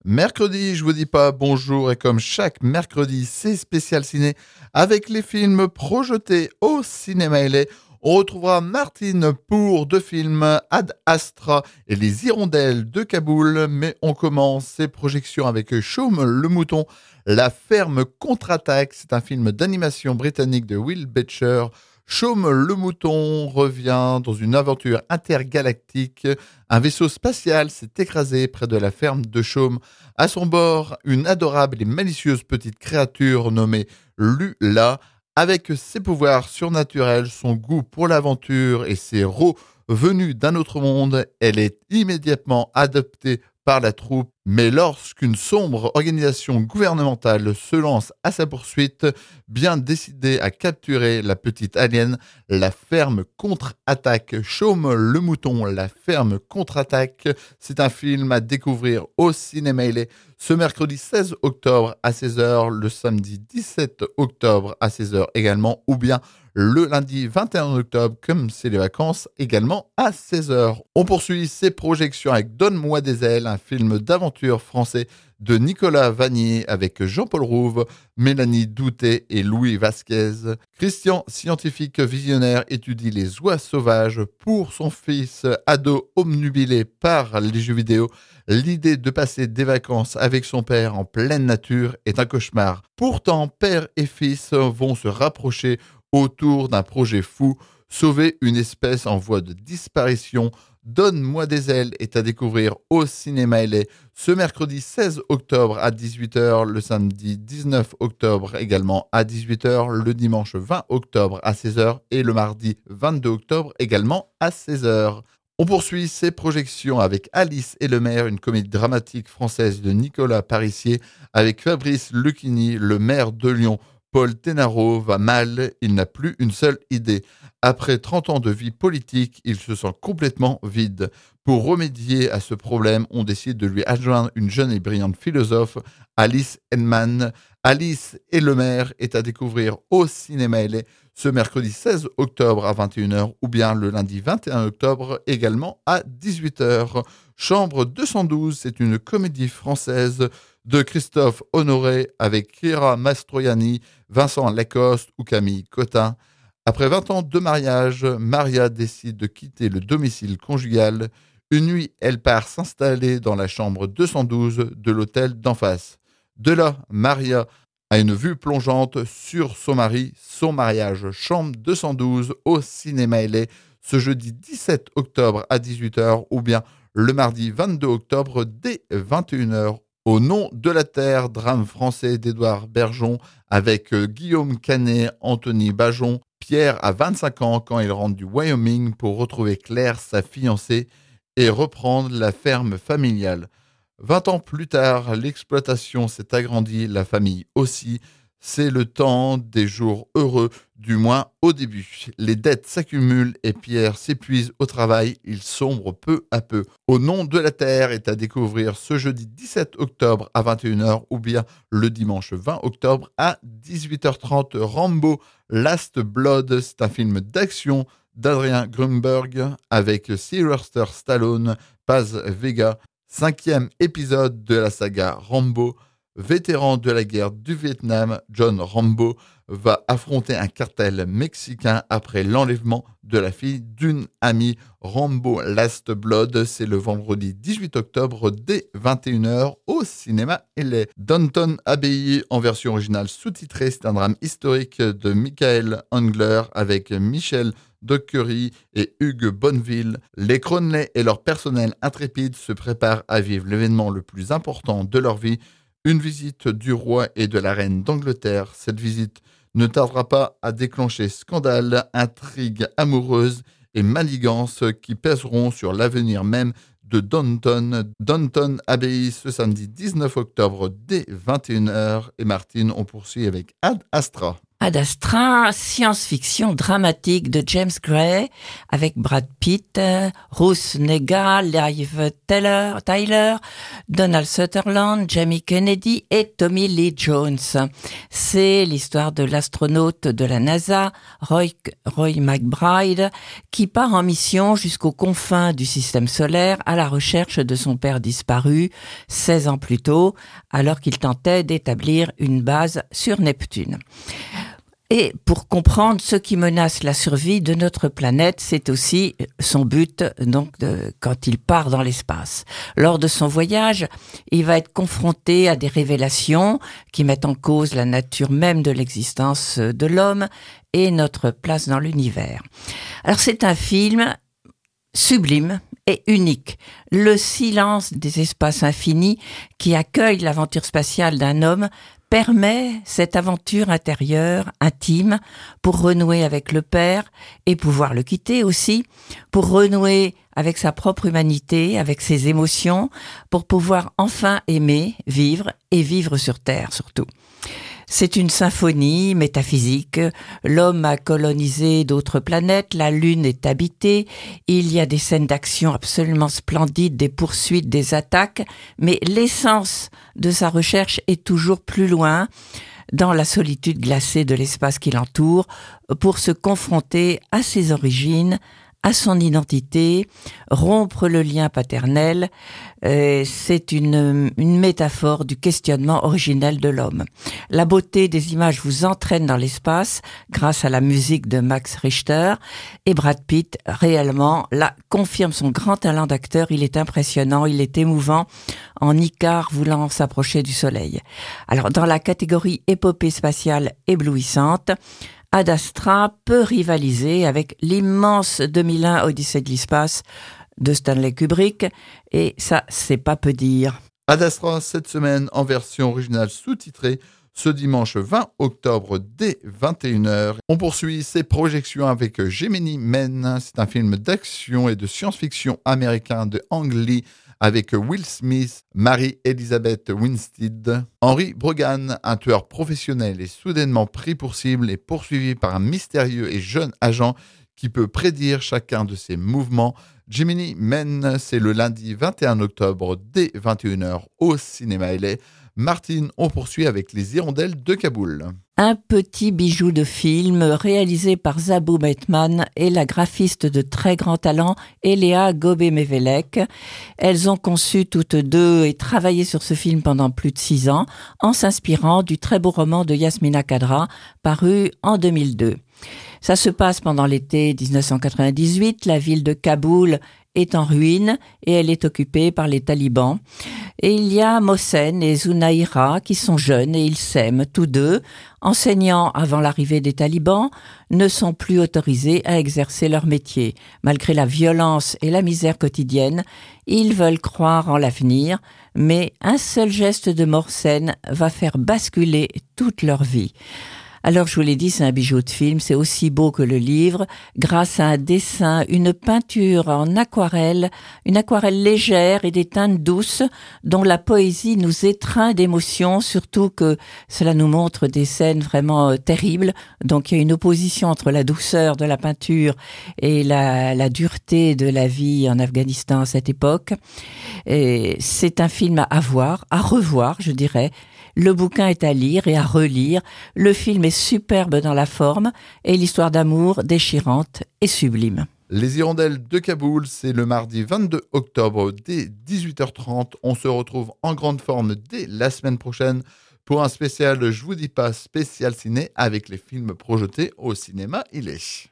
Mercredi, je vous dis pas bonjour et comme chaque mercredi, c'est spécial ciné avec les films projetés au cinéma LA. On retrouvera Martine pour deux films, Ad Astra et Les Hirondelles de Kaboul. Mais on commence ces projections avec Chaume le Mouton, La Ferme contre-attaque. C'est un film d'animation britannique de Will Becher. Chaume le Mouton revient dans une aventure intergalactique. Un vaisseau spatial s'est écrasé près de la ferme de Chaume. À son bord, une adorable et malicieuse petite créature nommée Lula. Avec ses pouvoirs surnaturels, son goût pour l'aventure et ses rots venus d'un autre monde, elle est immédiatement adoptée par la troupe. Mais lorsqu'une sombre organisation gouvernementale se lance à sa poursuite, bien décidée à capturer la petite alien, la ferme contre-attaque. Chaume le Mouton, la ferme contre-attaque. C'est un film à découvrir au cinéma LA ce mercredi 16 octobre à 16h, le samedi 17 octobre à 16h également, ou bien le lundi 21 octobre, comme c'est les vacances, également à 16h. On poursuit ces projections avec Donne-moi des ailes, un film d'aventure français de Nicolas Vanier avec Jean-Paul Rouve, Mélanie Doutet et Louis Vasquez. Christian, scientifique visionnaire, étudie les oies sauvages pour son fils ado obnubilé par les jeux vidéo. L'idée de passer des vacances avec son père en pleine nature est un cauchemar. Pourtant, père et fils vont se rapprocher autour d'un projet fou, sauver une espèce en voie de disparition. Donne-moi des ailes est à découvrir au cinéma LA ce mercredi 16 octobre à 18h, le samedi 19 octobre également à 18h, le dimanche 20 octobre à 16h et le mardi 22 octobre également à 16h. On poursuit ces projections avec Alice et le maire, une comédie dramatique française de Nicolas Parissier avec Fabrice Lucchini, le maire de Lyon. Paul Thénarot va mal, il n'a plus une seule idée. Après 30 ans de vie politique, il se sent complètement vide. Pour remédier à ce problème, on décide de lui adjoindre une jeune et brillante philosophe, Alice Henman. Alice et le maire est à découvrir au cinéma LA ce mercredi 16 octobre à 21h ou bien le lundi 21 octobre également à 18h. Chambre 212, c'est une comédie française de Christophe Honoré avec Chiara Mastroianni, Vincent Lacoste ou Camille Cotin. Après 20 ans de mariage, Maria décide de quitter le domicile conjugal. Une nuit, elle part s'installer dans la chambre 212 de l'hôtel d'en face. De là, Maria a une vue plongeante sur son mari, son mariage. Chambre 212 au cinéma LA ce jeudi 17 octobre à 18h ou bien le mardi 22 octobre dès 21h. Au nom de la terre, drame français d'Édouard Bergeon avec Guillaume Canet, Anthony Bajon. Pierre a 25 ans quand il rentre du Wyoming pour retrouver Claire, sa fiancée, et reprendre la ferme familiale. 20 ans plus tard, l'exploitation s'est agrandie, la famille aussi. C'est le temps des jours heureux, du moins au début. Les dettes s'accumulent et Pierre s'épuise au travail, il sombre peu à peu. Au nom de la terre est à découvrir ce jeudi 17 octobre à 21h ou bien le dimanche 20 octobre à 18h30. Rambo Last Blood, c'est un film d'action d'Adrien Grunberg avec Sylvester Stallone, Paz Vega. Cinquième épisode de la saga Rambo. Vétéran de la guerre du Vietnam, John Rambo va affronter un cartel mexicain après l'enlèvement de la fille d'une amie. Rambo Last Blood, c'est le vendredi 18 octobre dès 21h au cinéma LA. Downton Abbey en version originale sous-titrée, c'est un drame historique de Michael Angler avec Michel Dockery et Hugues Bonneville. Les Cronley et leur personnel intrépide se préparent à vivre l'événement le plus important de leur vie, une visite du roi et de la reine d'Angleterre. Cette visite ne tardera pas à déclencher scandales, intrigues amoureuses et manigances qui pèseront sur l'avenir même de Downton Abbey ce samedi 19 octobre dès 21h. Et Martine, on poursuit avec Ad Astra. Ad Astra, science-fiction dramatique de James Gray avec Brad Pitt, Ruth Negga, Liv Tyler, Donald Sutherland, Jamie Kennedy et Tommy Lee Jones. C'est l'histoire de l'astronaute de la NASA, Roy McBride, qui part en mission jusqu'aux confins du système solaire à la recherche de son père disparu 16 ans plus tôt, alors qu'il tentait d'établir une base sur Neptune. Et pour comprendre ce qui menace la survie de notre planète, c'est aussi son but quand il part dans l'espace. Lors de son voyage, il va être confronté à des révélations qui mettent en cause la nature même de l'existence de l'homme et notre place dans l'univers. Alors c'est un film sublime et unique. Le silence des espaces infinis qui accueille l'aventure spatiale d'un homme permet cette aventure intérieure, intime, pour renouer avec le Père et pouvoir le quitter aussi, pour renouer avec sa propre humanité, avec ses émotions, pour pouvoir enfin aimer, vivre et vivre sur Terre surtout. C'est une symphonie métaphysique. L'homme a colonisé d'autres planètes, la Lune est habitée, il y a des scènes d'action absolument splendides, des poursuites, des attaques, mais l'essence de sa recherche est toujours plus loin, dans la solitude glacée de l'espace qui l'entoure, pour se confronter à ses origines, à son identité, rompre le lien paternel. C'est une métaphore du questionnement originel de l'homme. La beauté des images vous entraîne dans l'espace grâce à la musique de Max Richter, et Brad Pitt réellement là confirme son grand talent d'acteur. Il est impressionnant, il est émouvant en Icare voulant s'approcher du soleil. Alors dans la catégorie épopée spatiale éblouissante, Ad Astra peut rivaliser avec l'immense 2001 Odyssée de l'espace de Stanley Kubrick, et ça, c'est pas peu dire. Ad Astra, cette semaine en version originale sous-titrée, ce dimanche 20 octobre dès 21h. On poursuit ses projections avec Gemini Men. C'est un film d'action et de science-fiction américain de Ang Lee avec Will Smith, Mary-Elizabeth Winstead. Henry Brogan, un tueur professionnel, est soudainement pris pour cible et poursuivi par un mystérieux et jeune agent qui peut prédire chacun de ses mouvements. Gemini Men, c'est le lundi 21 octobre dès 21h au cinéma LA. Martine, on poursuit avec Les Hirondelles de Kaboul. Un petit bijou de film réalisé par Zabou Bateman et la graphiste de très grand talent Eléa Gobé-Mevelek. Elles ont conçu toutes deux et travaillé sur ce film pendant plus de 6 ans en s'inspirant du très beau roman de Yasmina Khadra paru en 2002. Ça se passe pendant l'été 1998. La ville de Kaboul est en ruine et elle est occupée par les talibans. Et il y a Mohsen et Zunaira qui sont jeunes et ils s'aiment tous deux. Enseignants avant l'arrivée des talibans, ne sont plus autorisés à exercer leur métier. Malgré la violence et la misère quotidienne, ils veulent croire en l'avenir, mais un seul geste de Mohsen va faire basculer toute leur vie. Alors, je vous l'ai dit, c'est un bijou de film, c'est aussi beau que le livre, grâce à un dessin, une peinture en aquarelle, une aquarelle légère et des teintes douces, dont la poésie nous étreint d'émotions, surtout que cela nous montre des scènes vraiment terribles. Donc, il y a une opposition entre la douceur de la peinture et la dureté de la vie en Afghanistan à cette époque. Et c'est un film à voir, à revoir, je dirais. Le bouquin est à lire et à relire. Le film est superbe dans la forme et l'histoire d'amour déchirante et sublime. Les Hirondelles de Kaboul, c'est le mardi 22 octobre dès 18h30. On se retrouve en grande forme dès la semaine prochaine pour un spécial, je vous dis pas, spécial ciné avec les films projetés au cinéma Il est.